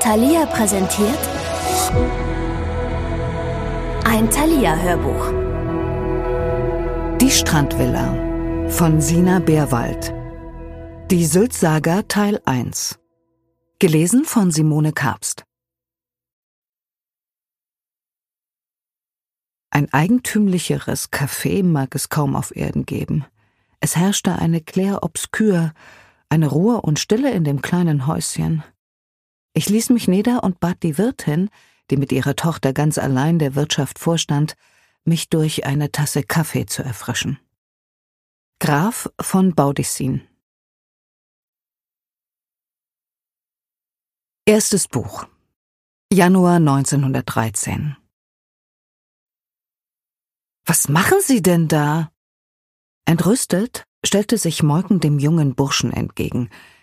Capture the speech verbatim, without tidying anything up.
Thalia präsentiert ein Thalia-Hörbuch. Die Strandvilla von Sina Beerwald. Die Sylt-Saga Teil eins. Gelesen von Simone Karpst. Ein eigentümlicheres Café mag es kaum auf Erden geben. Es herrschte eine Clair-Obscur, eine Ruhe und Stille in dem kleinen Häuschen. Ich ließ mich nieder und bat die Wirtin, die mit ihrer Tochter ganz allein der Wirtschaft vorstand, mich durch eine Tasse Kaffee zu erfrischen. Graf von Baudissin. Erstes Buch. Januar neunzehnhundertdreizehn. »Was machen Sie denn da?« Entrüstet stellte sich Moiken dem jungen Burschen entgegen.